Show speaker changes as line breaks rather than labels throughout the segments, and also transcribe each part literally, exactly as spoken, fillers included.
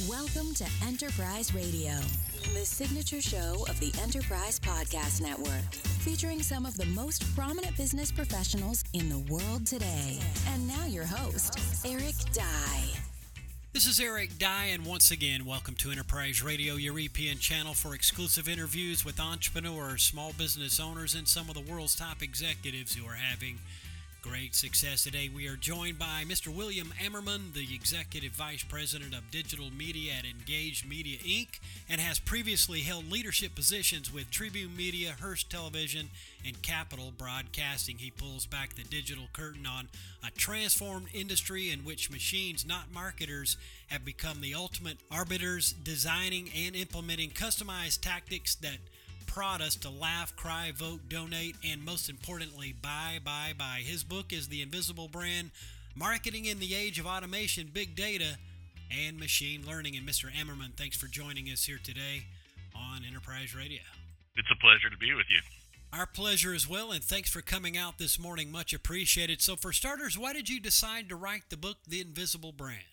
Welcome to Enterprise Radio, the signature show of the Enterprise Podcast Network, featuring some of the most prominent business professionals in the world today. And now your host, Eric Dye.
This is Eric Dye, and once again, welcome to Enterprise Radio, your E P N channel for exclusive interviews with entrepreneurs, small business owners, and some of the world's top executives who are having great success. Today, we are joined by Mister William Ammerman, the Executive Vice President of Digital Media at Engaged Media, Incorporated, and has previously held leadership positions with Tribune Media, Hearst Television, and Capital Broadcasting. He pulls back the digital curtain on a transformed industry in which machines, not marketers, have become the ultimate arbiters, designing and implementing customized tactics that prod us to laugh, cry, vote, donate, and most importantly, buy, buy, buy. His book is The Invisible Brand, Marketing in the Age of Automation, Big Data, and Machine Learning. And Mister Ammerman, thanks for joining us here today on Enterprise Radio.
It's a pleasure to be with you.
Our pleasure as well, and thanks for coming out this morning. Much appreciated. So for starters, why did you decide to write the book, The Invisible Brand?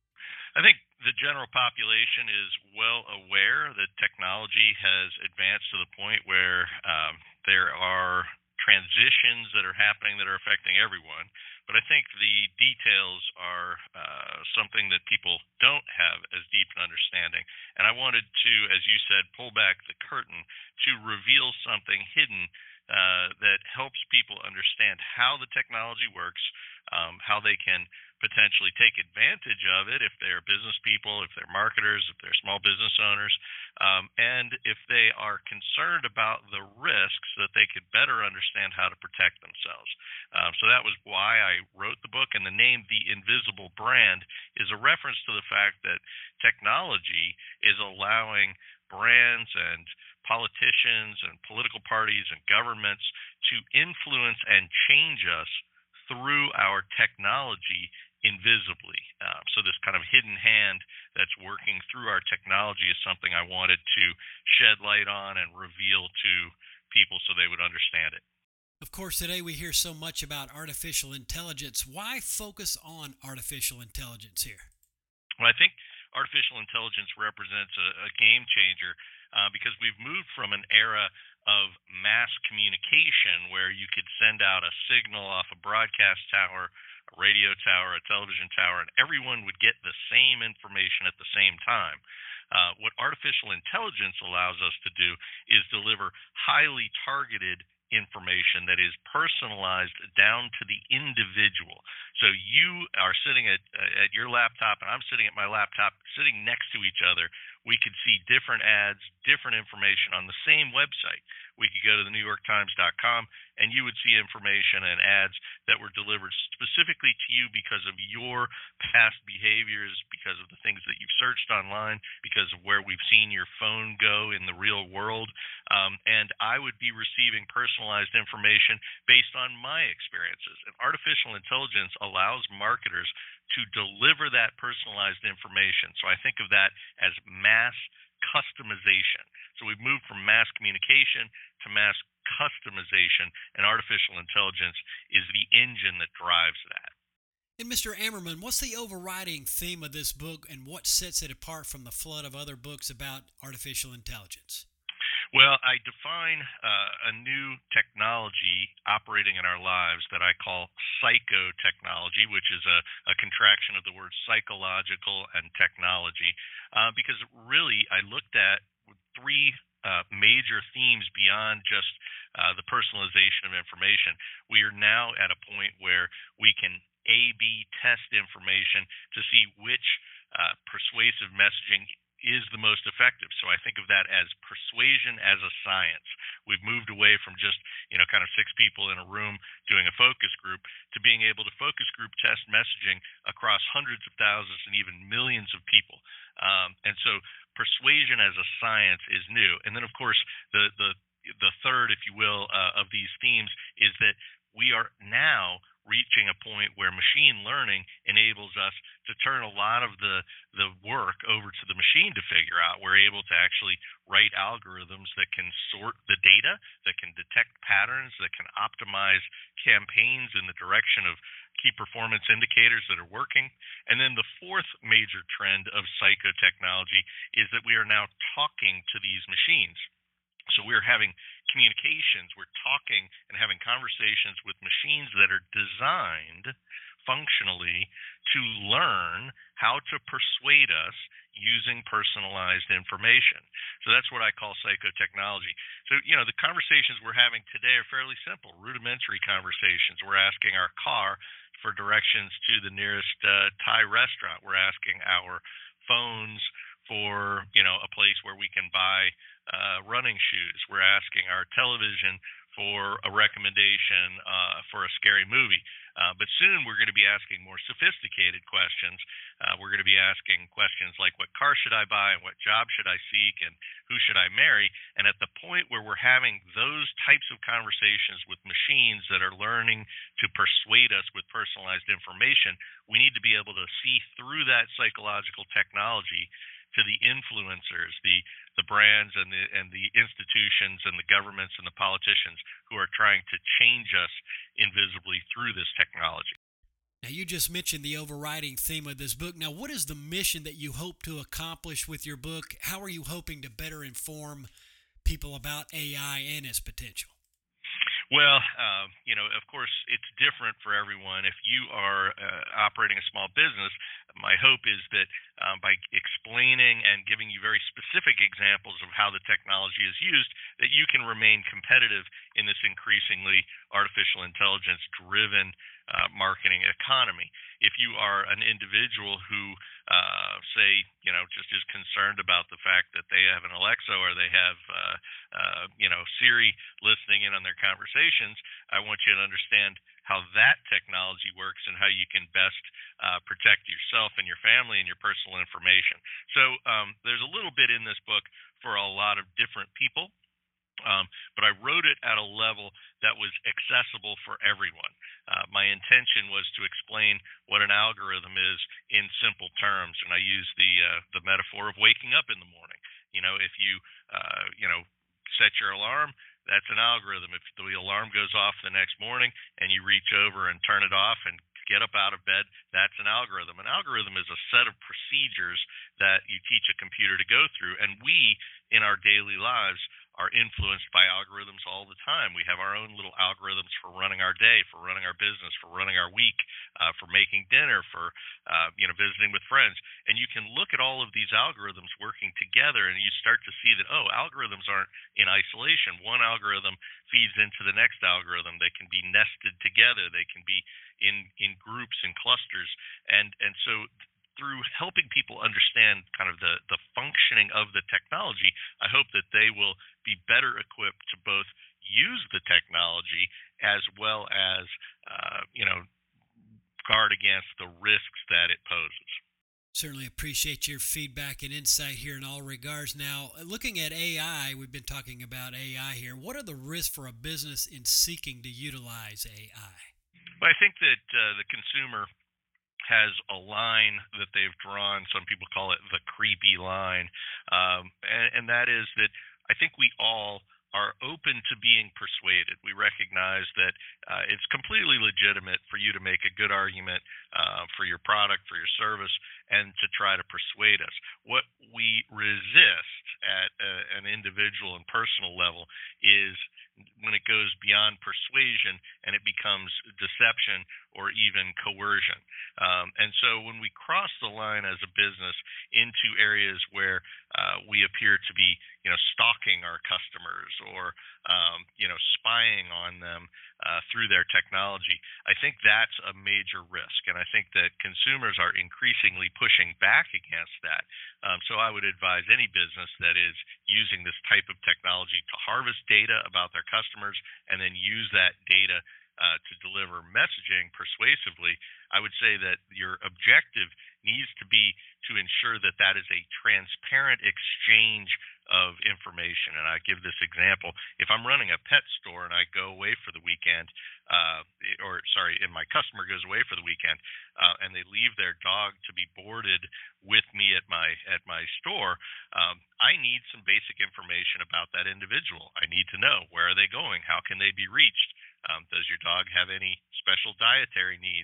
I think the general population is well aware that technology has advanced to the point where um, there are transitions that are happening that are affecting everyone. But I think the details are uh, something that people don't have as deep an understanding. And I wanted to, as you said, pull back the curtain to reveal something hidden uh, that helps people understand how the technology works, um, how they can potentially take advantage of it if they're business people, if they're marketers, if they're small business owners, um, and if they are concerned about the risks, that they could better understand how to protect themselves. Um, so that was why I wrote the book, and the name The Invisible Brand is a reference to the fact that technology is allowing brands and politicians and political parties and governments to influence and change us through our technology invisibly. Uh, so this kind of hidden hand that's working through our technology is something I wanted to shed light on and reveal to people so they would understand it.
Of course, today we hear so much about artificial intelligence. Why focus on artificial intelligence here?
Well, I think artificial intelligence represents a, a game changer uh, because we've moved from an era of mass communication where you could send out a signal off a broadcast tower, a radio tower, a television tower, and everyone would get the same information at the same time. Uh, what artificial intelligence allows us to do is deliver highly targeted information that is personalized down to the individual. So you are sitting at at your laptop, and I'm sitting at my laptop, sitting next to each other. We could see different ads, different information on the same website. We could go to the New York Times dot com, and you would see information and ads that were delivered specifically to you because of your past behaviors, because of the things that you've searched online, because of where we've seen your phone go in the real world. Um, and I would be receiving personalized information based on my experiences. And artificial intelligence allows marketers to deliver that personalized information. So I think of that as mass customization. So we've moved from mass communication to mass customization, and artificial intelligence is the engine that drives that.
And Mister Ammerman, what's the overriding theme of this book, and what sets it apart from the flood of other books about artificial intelligence?
Well, I define uh, a new technology operating in our lives that I call psychotechnology, which is a, a contraction of the words psychological and technology, uh, because really I looked at three uh, major themes beyond just uh, the personalization of information. We are now at a point where we can A B test information to see which uh, persuasive messaging is the most effective. So I think of that as persuasion as a science. We've moved away from just, you know, kind of six people in a room doing a focus group to being able to focus group test messaging across hundreds of thousands and even millions of people. Um, and so persuasion as a science is new. And then, of course, the the the third, if you will, uh, of these themes is that we are now reaching a point where machine learning enables us to turn a lot of the the work over to the machine to figure out. We're able to actually write algorithms that can sort the data, that can detect patterns, that can optimize campaigns in the direction of key performance indicators that are working. And then the fourth major trend of psychotechnology is that we are now talking to these machines. So we're having communications, we're talking and having conversations with machines that are designed functionally to learn how to persuade us using personalized information. So that's what I call psychotechnology. So, you know, the conversations we're having today are fairly simple, rudimentary conversations. We're asking our car for directions to the nearest uh, Thai restaurant. We're asking our phones for, you know, a place where we can buy uh, running shoes. We're asking our television for a recommendation uh, for a scary movie. Uh, but soon we're going to be asking more sophisticated questions. Uh, we're going to be asking questions like, what car should I buy, and what job should I seek, and who should I marry? And at the point where we're having those types of conversations with machines that are learning to persuade us with personalized information, we need to be able to see through that psychological technology to the influencers, the the brands and the and the institutions and the governments and the politicians who are trying to change us invisibly through this technology.
Now, you just mentioned the overriding theme of this book. Now, what is the mission that you hope to accomplish with your book? How are you hoping to better inform people about A I and its potential?
Well, uh, you know, of course, it's different for everyone. If you are uh, operating a small business, my hope is that um, by explaining and giving you very specific examples of how the technology is used, that you can remain competitive in this increasingly artificial intelligence-driven uh, marketing economy. If you are an individual who, uh, say, you know, just is concerned about the fact that they have an Alexa or they have, uh, uh, you know, Siri listening in on their conversations, I want you to understand how that technology works and how you can best uh, protect yourself and your family and your personal information. So um, there's a little bit in this book for a lot of different people. Um, but I wrote it at a level that was accessible for everyone. Uh, my intention was to explain what an algorithm is in simple terms, and I use the uh, the metaphor of waking up in the morning. You know, if you uh, you know set your alarm, that's an algorithm. If the alarm goes off the next morning and you reach over and turn it off and get up out of bed, that's an algorithm. An algorithm is a set of procedures that you teach a computer to go through, and we in our daily lives are influenced by algorithms all the time. We have our own little algorithms for running our day, for running our business, for running our week, uh, for making dinner, for uh, you know visiting with friends. And you can look at all of these algorithms working together, and you start to see that, oh, algorithms aren't in isolation. One algorithm feeds into the next algorithm. They can be nested together. They can be in in groups and clusters. And and so through helping people understand kind of the, the functioning of the technology, I hope that they will be better equipped to both use the technology as well as, uh, you know, guard against the risks that it poses.
Certainly appreciate your feedback and insight here in all regards. Now, looking at A I, we've been talking about A I here. What are the risks for a business in seeking to utilize A I?
Well, I think that uh, the consumer has a line that they've drawn. Some people call it the creepy line. Um, and, and that is that I think we all are open to being persuaded. We recognize that uh, it's completely legitimate for you to make a good argument uh, for your product, for your service, and to try to persuade us. What we resist at a, an individual and personal level is when it goes beyond persuasion and it becomes deception or even coercion. Um, and so when we cross the line as a business into areas where uh, we appear to be, you know, stalking our customers or, um, you know, spying on them uh, through their technology, I think that's a major risk. And I think that consumers are increasingly pushing back against that. Um, so I would advise any business that is using this type of technology to harvest data about their customers and then use that data uh, to deliver messaging persuasively. I would say that your objective needs to be to ensure that that is a transparent exchange of information. And I give this example. If I'm running a pet store and I go away for the weekend, uh, or sorry, and my customer goes away for the weekend, uh, and they leave their dog to be boarded with me at my at my store, um, I need some basic information about that individual. I need to know, where are they going? How can they be reached? Um, does your dog have any special dietary needs?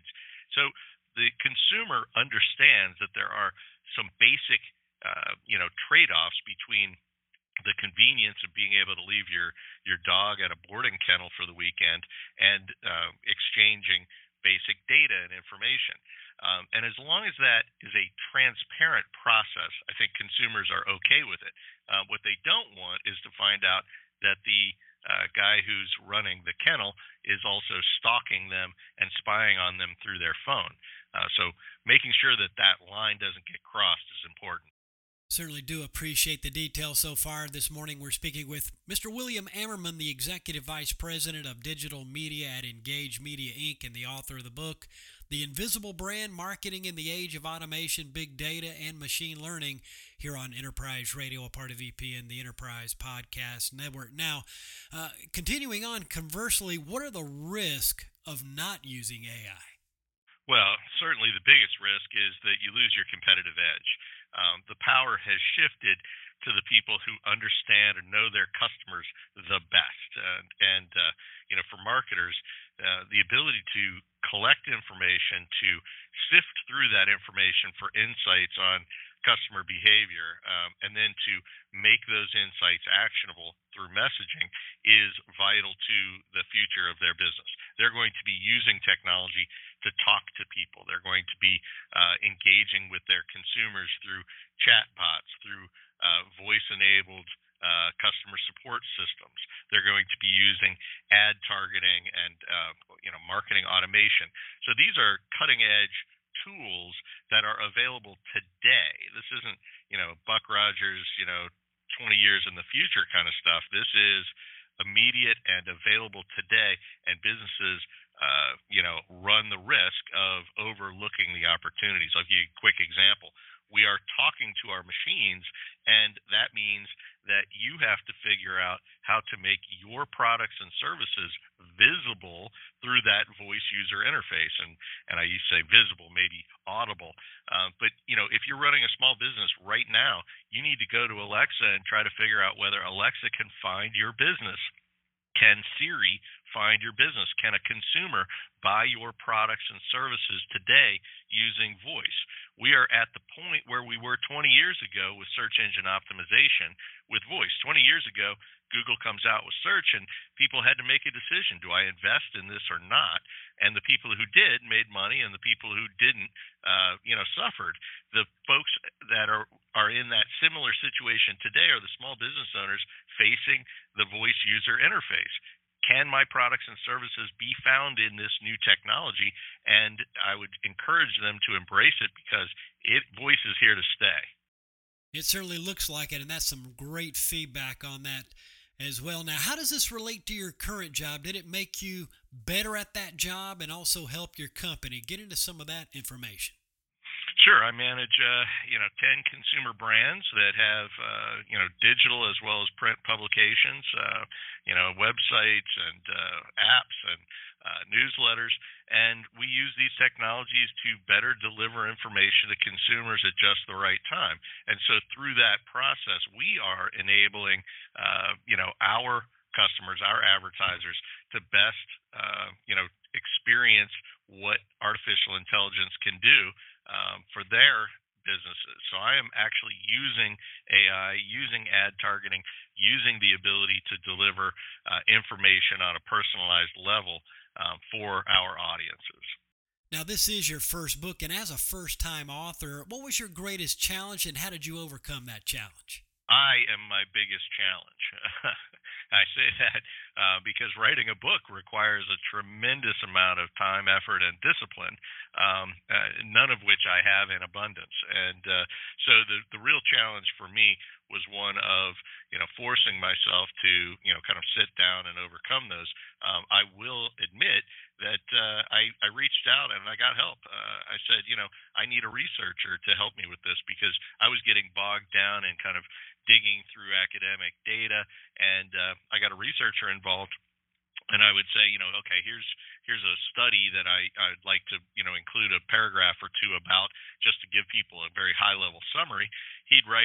So the consumer understands that there are some basic, uh, you know, trade-offs between the convenience of being able to leave your your dog at a boarding kennel for the weekend and uh, exchanging basic data and information. Um, and as long as that is a transparent process, I think consumers are okay with it. Uh, what they don't want is to find out that the uh, guy who's running the kennel is also stalking them and spying on them through their phone. Uh, so making sure that that line doesn't get crossed is important.
Certainly do appreciate the details so far. This morning we're speaking with Mister William Ammerman, the Executive Vice President of Digital Media at Engage Media, Incorporated, and the author of the book, The Invisible Brand, Marketing in the Age of Automation, Big Data, and Machine Learning, here on Enterprise Radio, a part of E P N, the Enterprise Podcast Network. Now, uh, continuing on, conversely, what are the risks of not using A I?
Well, certainly the biggest risk is that you lose your competitive edge. Um, the power has shifted to the people who understand and know their customers the best. And, and uh, you know, for marketers, uh, the ability to collect information, to sift through that information for insights on customer behavior, um, and then to make those insights actionable through messaging is vital to the future of their business. They're going to be using technology to talk to people. They're going to be uh, engaging with their consumers through chatbots, through uh, voice-enabled uh, customer support systems. They're going to be using ad targeting and uh, you know marketing automation. So these are cutting-edge tools that are available today. This isn't you know Buck Rogers, you know twenty years in the future kind of stuff. This is immediate and available today, and businesses uh, you know run the risk of overlooking the opportunities. I'll give you a quick example. We are talking to our machines, and that means that you have to figure out how to make your products and services visible through that voice user interface. And, and I used to say visible, maybe audible. Uh, but, you know, if you're running a small business right now, you need to go to Alexa and try to figure out whether Alexa can find your business. Can Siri find your business? Can a consumer buy your products and services today using voice? We are at the point where we were twenty years ago with search engine optimization with voice. twenty years ago, Google comes out with search, and people had to make a decision. Do I invest in this or not? And the people who did made money, and the people who didn't, uh, you know, suffered. The folks that are, are in that similar situation today are the small business owners facing the voice user interface. Can my products and services be found in this new technology? And I would encourage them to embrace it because it voice is here to stay.
It certainly looks like it, and that's some great feedback on that as well. Now, how does this relate to your current job? Did it make you better at that job and also help your company? Get into some of that information.
Sure. I manage, uh, you know, ten consumer brands that have, uh, you know, digital as well as print publications, uh, you know, websites and uh, apps and uh, newsletters. And we use these technologies to better deliver information to consumers at just the right time. And so through that process, we are enabling, uh, you know, our customers, our advertisers to best, uh, you know, experience what artificial intelligence can do um, for their businesses. So I am actually using A I, using ad targeting, using the ability to deliver uh, information on a personalized level um, for our audiences.
Now, this is your first book, and as a first-time author, what was your greatest challenge, and how did you overcome that challenge?
I am my biggest challenge. I say that uh, because writing a book requires a tremendous amount of time, effort, and discipline, um, uh, none of which I have in abundance. And uh, so the, the real challenge for me was one of, you know, forcing myself to, you know, kind of sit down and overcome those. Um, I will admit that uh, I, I reached out and I got help. Uh, I said, you know, I need a researcher to help me with this because I was getting bogged down in kind of digging through academic data, and uh, I got a researcher involved. And I would say, you know, okay, here's here's a study that I, I'd like to, you know, include a paragraph or two about just to give people a very high level summary. He'd write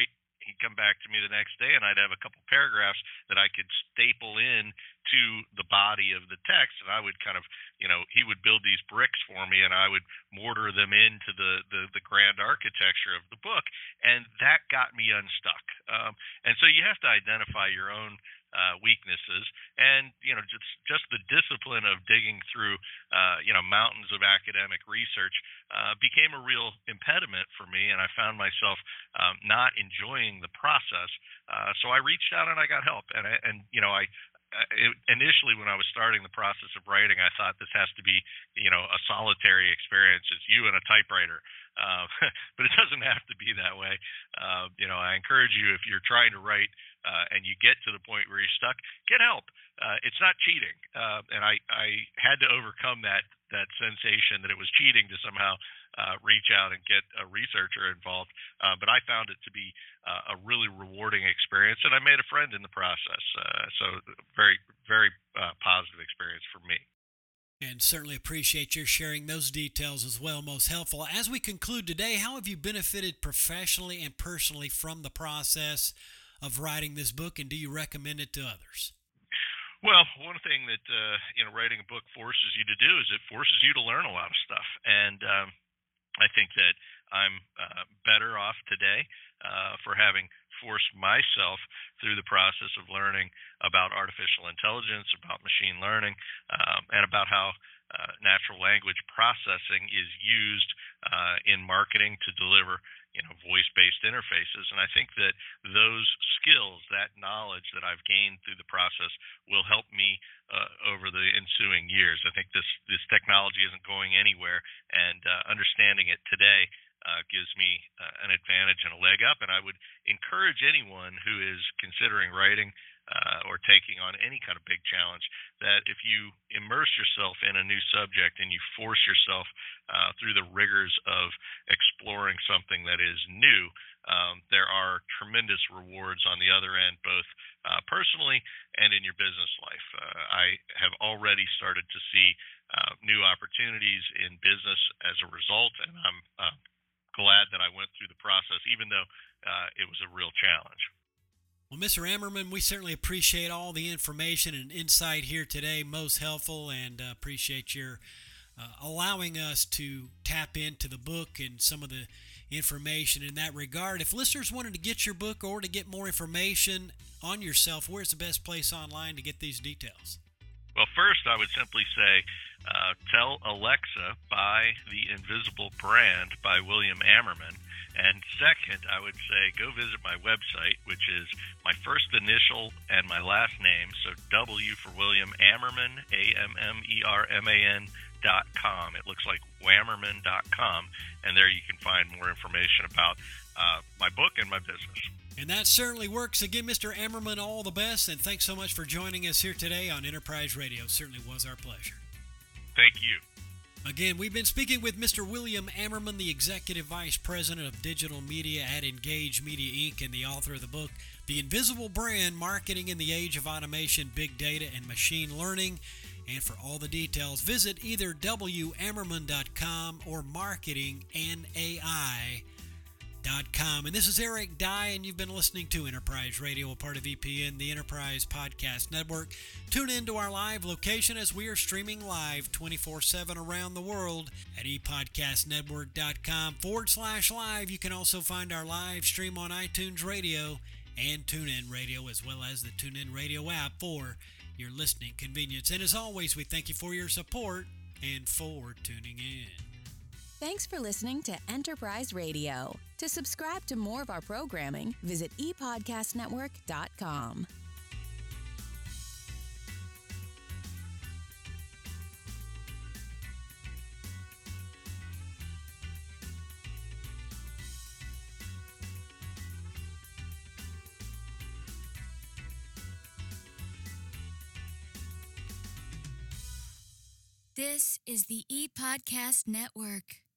he'd come back to me the next day, and I'd have a couple paragraphs that I could staple in to the body of the text, and I would kind of, you know, he would build these bricks for me, and I would mortar them into the the, the grand architecture of the book, and that got me unstuck. Um, and so you have to identify your own uh, weaknesses, and you know, just just the discipline of digging through, uh, you know, mountains of academic research uh, became a real impediment for me, and I found myself um, not enjoying the process. Uh, so I reached out and I got help, and I, and you know, I. It, initially, when I was starting the process of writing, I thought this has to be, you know, a solitary experience. It's you and a typewriter, uh, but it doesn't have to be that way. Uh, you know, I encourage you, if you're trying to write uh, and you get to the point where you're stuck, get help. Uh, it's not cheating, uh, and I, I had to overcome that that sensation that it was cheating to somehow uh, reach out and get a researcher involved. Uh, but I found it to be uh, a really rewarding experience, and I made a friend in the process. Uh, so very, very uh, positive experience for me.
And certainly appreciate your sharing those details as well. Most helpful. As we conclude today, how have you benefited professionally and personally from the process of writing this book, and do you recommend it to others?
Well, one thing that uh, you know, writing a book forces you to do is it forces you to learn a lot of stuff, and um, I think that I'm uh, better off today uh, for having forced myself through the process of learning about artificial intelligence, about machine learning, um, and about how uh, natural language processing is used uh, in marketing to deliver, you know, voice-based interfaces. And I think that those skills, that knowledge that I've gained through the process, will help me uh, over the ensuing years. I think this this technology isn't going anywhere, and uh, understanding it today uh, gives me uh, an advantage and a leg up. And I would encourage anyone who is considering writing uh, or taking on any kind of big challenge, that if you immerse yourself in a new subject and you force yourself uh, through the rigors of exploring something that is new, um, there are tremendous rewards on the other end, both uh, personally and in your business life. Uh, I have already started to see uh, new opportunities in business as a result, and I'm uh, glad that I went through the process, even though uh, it was a real challenge.
Well, Mister Ammerman, we certainly appreciate all the information and insight here today. Most helpful, and uh, appreciate your uh, allowing us to tap into the book and some of the information in that regard. If listeners wanted to get your book or to get more information on yourself, where's the best place online to get these details?
Well, first, I would simply say, uh, tell Alexa, buy The Invisible Brand by William Ammerman. And second, I would say go visit my website, which is my first initial and my last name, so W for William Ammerman, A M M E R M A N dot com. It looks like whammerman dot com, and there you can find more information about uh, my book and my business.
And that certainly works. Again, Mister Ammerman, all the best, and thanks so much for joining us here today on Enterprise Radio. Certainly was our pleasure.
Thank you.
Again, we've been speaking with Mister William Ammerman, the Executive Vice President of Digital Media at Engage Media, Incorporated, and the author of the book, The Invisible Brand, Marketing in the Age of Automation, Big Data, and Machine Learning. And for all the details, visit either w ammerman dot com or marketing N A I dot com. And this is Eric Dye, and you've been listening to Enterprise Radio, a part of E P N, the Enterprise Podcast Network. Tune in to our live location as we are streaming live twenty-four seven around the world at epodcastnetwork.com forward slash live. You can also find our live stream on iTunes Radio and TuneIn Radio, as well as the TuneIn Radio app for your listening convenience. And as always, we thank you for your support and for tuning in.
Thanks for listening to Enterprise Radio. To subscribe to more of our programming, visit e podcast network dot com.
This is the ePodcast Network.